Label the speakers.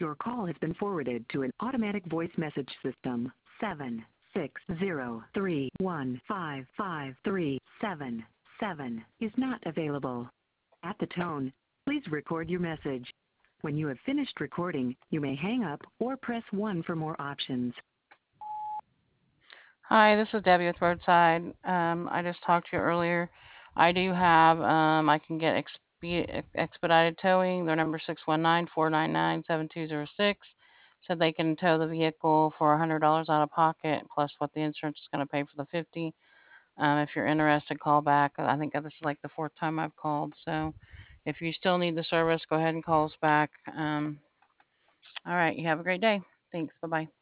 Speaker 1: Your call has been forwarded to an automatic voice message system. 76031553777 is not available. At the tone, please record your message. When you have finished recording, you may hang up or press 1 for more options.
Speaker 2: Hi, this is Debbie with Roadside. I just talked to you earlier. I do have, I can get expedited towing. Their number 619-499-7206. Said they can tow the vehicle for $100 out of pocket plus what the insurance is going to pay for the 50. If you're interested, call back. I think this is like the fourth time I've called. So if you still need the service, go ahead and call us back. All right, you have a great day. Thanks. Bye-bye.